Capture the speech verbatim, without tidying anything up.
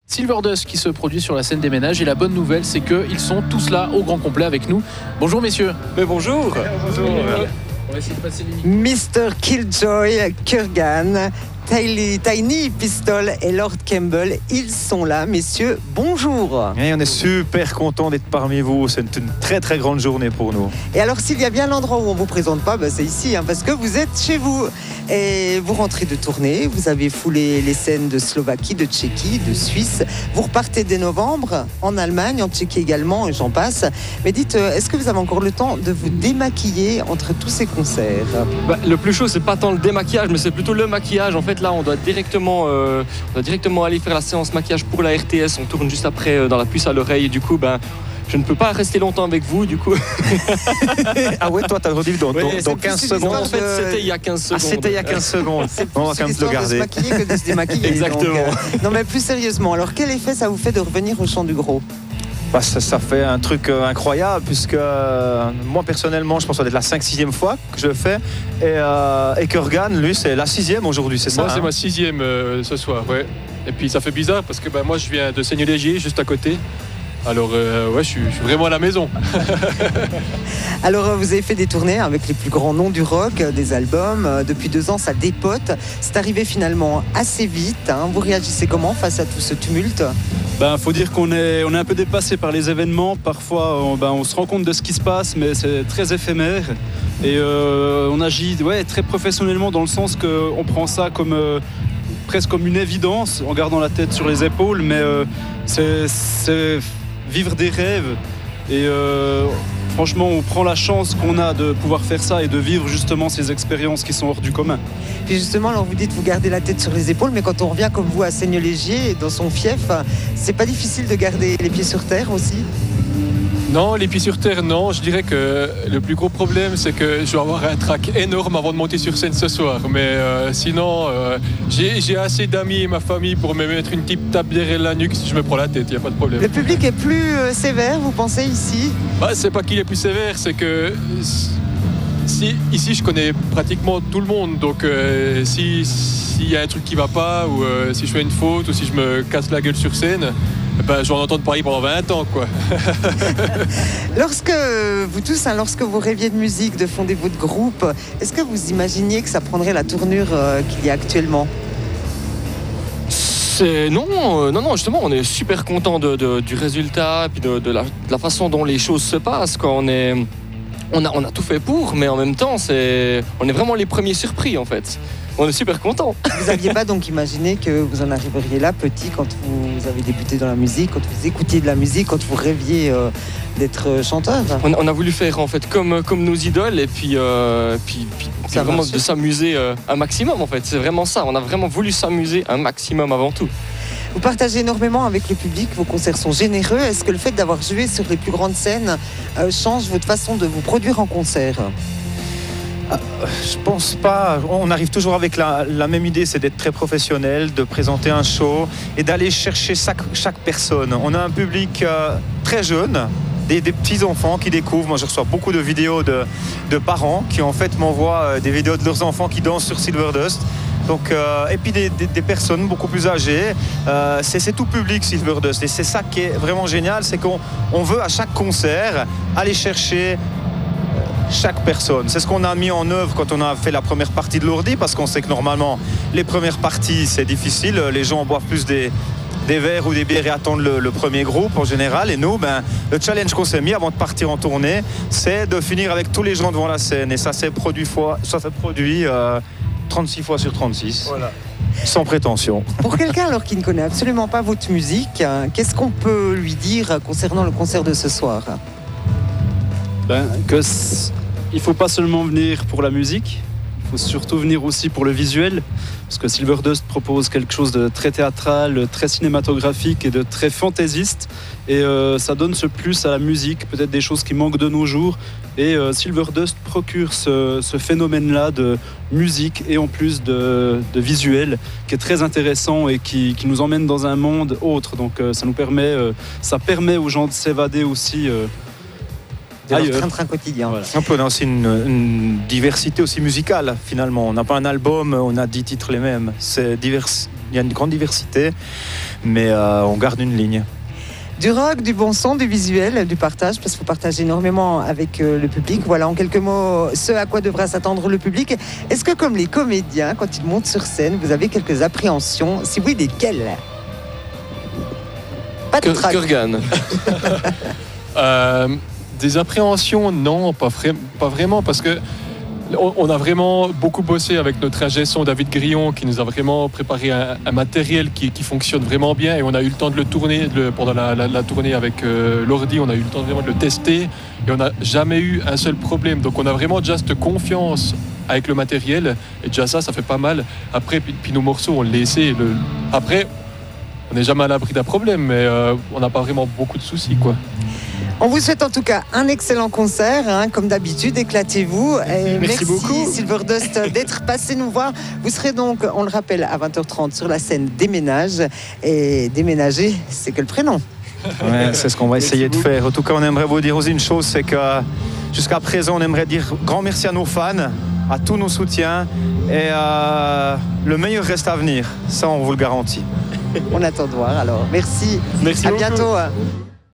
Silverdust qui se produit sur la scène des ménages et la bonne nouvelle c'est qu'ils sont tous là au grand complet avec nous. Bonjour messieurs. Mais bonjour. Bonjour. On va essayer de passer les micros. mister Killjoy, Kurgan, Tiny, Tiny Pistol et Lord Campbell, ils sont là, messieurs, bonjour. Et on est super content d'être parmi vous, c'est une très très grande journée pour nous. Et alors s'il y a bien l'endroit où on ne vous présente pas, bah, c'est ici, hein, parce que vous êtes chez vous. Et vous rentrez de tournée, vous avez foulé les scènes de Slovaquie, de Tchéquie, de Suisse. Vous repartez dès novembre, en Allemagne, en Tchéquie également, et j'en passe. Mais dites, est-ce que vous avez encore le temps de vous démaquiller entre tous ces concerts ? Bah, le plus chaud, c'est pas tant le démaquillage, mais c'est plutôt le maquillage. En fait, là, on doit directement, euh, on doit directement aller faire la séance maquillage pour la R T S. On tourne juste après euh, dans la puce à l'oreille. Et du coup, ben, je ne peux pas rester longtemps avec vous, du coup. Ah ouais, toi, t'as redit dans, ouais, dans, dans quinze secondes. En fait, c'était il y a quinze secondes. Ah, c'était il y a quinze secondes. On va quand même se le garder. De se maquiller que de se démaquiller. Exactement. Donc, euh, non, mais plus sérieusement, alors quel effet ça vous fait de revenir au chant du gros ? Bah, ça, ça fait un truc euh, incroyable puisque euh, moi personnellement je pense que ça doit être la cinq sixième fois que je le fais et, euh, et Kurgan lui c'est la sixième aujourd'hui, c'est ça? Moi c'est hein ma sixième euh, ce soir, ouais. Et puis ça fait bizarre parce que bah, moi je viens de Seigneur-Légier juste à côté. Alors euh, ouais, je suis, je suis vraiment à la maison. Alors vous avez fait des tournées avec les plus grands noms du rock, des albums. Depuis deux ans, ça dépote. C'est arrivé finalement assez vite. Hein. Vous réagissez comment face à tout ce tumulte ? Ben, faut dire qu'on est, on est un peu dépassé par les événements. Parfois, on, ben, on se rend compte de ce qui se passe, mais c'est très éphémère. Et euh, on agit ouais, très professionnellement dans le sens qu'on prend ça comme... Euh, presque comme une évidence en gardant la tête sur les épaules, mais euh, c'est, c'est vivre des rêves et euh, franchement on prend la chance qu'on a de pouvoir faire ça et de vivre justement ces expériences qui sont hors du commun. Puis justement, alors vous dites vous gardez la tête sur les épaules, mais quand on revient comme vous à Seigneur-Légier, dans son fief, c'est pas difficile de garder les pieds sur terre aussi ? Non, les pieds sur terre, non. Je dirais que le plus gros problème, c'est que je vais avoir un trac énorme avant de monter sur scène ce soir. Mais euh, sinon, euh, j'ai, j'ai assez d'amis et ma famille pour me mettre une petite tape derrière la nuque si je me prends la tête, il n'y a pas de problème. Le public est plus euh, sévère, vous pensez, ici ? Bah, c'est pas qu'il est plus sévère, c'est que si, ici je connais pratiquement tout le monde. Donc euh, si, s'il y a un truc qui va pas, ou euh, si je fais une faute, ou si je me casse la gueule sur scène, ben, je vais en entendre parler pendant vingt ans, quoi. Lorsque vous tous, hein, lorsque vous rêviez de musique, de fonder votre groupe, est-ce que vous imaginiez que ça prendrait la tournure euh, qu'il y a actuellement ? C'est... Non, euh, non, non, justement, on est super content de, de, du résultat et puis de, de, la, de la façon dont les choses se passent. Quoi. On, est, on, a, on a tout fait pour, mais en même temps, c'est, on est vraiment les premiers surpris, en fait. On est super contents. Vous n'aviez pas donc imaginé que vous en arriveriez là, petit, quand vous avez débuté dans la musique, quand vous écoutiez de la musique, quand vous rêviez euh, d'être chanteur ? on, on a voulu faire en fait comme, comme nos idoles et puis, euh, puis, puis, puis vraiment de s'amuser euh, un maximum en fait. C'est vraiment ça, on a vraiment voulu s'amuser un maximum avant tout. Vous partagez énormément avec le public, vos concerts sont généreux. Est-ce que le fait d'avoir joué sur les plus grandes scènes euh, change votre façon de vous produire en concert ? Je pense pas. On arrive toujours avec la, la même idée, c'est d'être très professionnel, de présenter un show et d'aller chercher chaque, chaque personne. On a un public euh, très jeune, des, des petits enfants qui découvrent. Moi, je reçois beaucoup de vidéos de, de parents qui en fait m'envoient euh, des vidéos de leurs enfants qui dansent sur Silverdust. Donc, euh, et puis des, des, des personnes beaucoup plus âgées. Euh, c'est, c'est tout public Silverdust et c'est ça qui est vraiment génial, c'est qu'on on veut à chaque concert aller chercher chaque personne. C'est ce qu'on a mis en œuvre quand on a fait la première partie de l'Ourdi, parce qu'on sait que normalement les premières parties c'est difficile, les gens boivent plus des, des verres ou des bières et attendent le, le premier groupe en général, et nous ben, le challenge qu'on s'est mis avant de partir en tournée, c'est de finir avec tous les gens devant la scène, et ça s'est produit, fois, ça s'est produit euh, trente-six fois sur trente-six. Voilà. Sans prétention. Pour quelqu'un alors qui ne connaît absolument pas votre musique, qu'est-ce qu'on peut lui dire concernant le concert de ce soir ? Ben, que il ne faut pas seulement venir pour la musique, il faut surtout venir aussi pour le visuel, parce que Silverdust propose quelque chose de très théâtral, très cinématographique et de très fantaisiste, et euh, ça donne ce plus à la musique, peut-être des choses qui manquent de nos jours, et euh, Silverdust procure ce, ce phénomène-là de musique et en plus de, de visuel, qui est très intéressant et qui, qui nous emmène dans un monde autre, donc euh, ça nous permet, euh, ça permet aux gens de s'évader aussi euh, de leur train-train quotidien. Voilà. On a aussi une, une diversité aussi musicale finalement. On n'a pas un album, on a dix titres les mêmes. C'est divers, il y a une grande diversité, mais euh, on garde une ligne. Du rock, du bon son, du visuel, du partage, parce qu'il faut partager énormément avec euh, le public. Voilà, en quelques mots, ce à quoi devra s'attendre le public. Est-ce que, comme les comédiens, quand ils montent sur scène, vous avez quelques appréhensions? Si oui, lesquelles? Pas de trac. Kurgan. Euh, des appréhensions, non, pas, vra- pas vraiment, parce que on, on a vraiment beaucoup bossé avec notre ingé son David Grillon, qui nous a vraiment préparé un, un matériel qui, qui fonctionne vraiment bien, et on a eu le temps de le tourner de le, pendant la, la, la tournée avec euh, l'ordi, on a eu le temps vraiment de le tester, et on n'a jamais eu un seul problème. Donc on a vraiment déjà cette confiance avec le matériel, et déjà ça, ça fait pas mal. Après, puis, puis nos morceaux, on le laissait. Le... Après, on n'est jamais à l'abri d'un problème, mais euh, on n'a pas vraiment beaucoup de soucis, quoi. On vous souhaite en tout cas un excellent concert, hein, comme d'habitude, éclatez-vous. Et Merci merci beaucoup. Silverdust d'être passé nous voir. Vous serez donc, on le rappelle, à vingt heures trente sur la scène Déménage. Et déménager, c'est que le prénom. Ouais, c'est ce qu'on va essayer de faire. En tout cas, on aimerait vous dire aussi une chose, c'est que jusqu'à présent, on aimerait dire grand merci à nos fans, à tous nos soutiens, et euh, le meilleur reste à venir. Ça, on vous le garantit. On attend de voir alors. Merci. Merci à beaucoup. bientôt.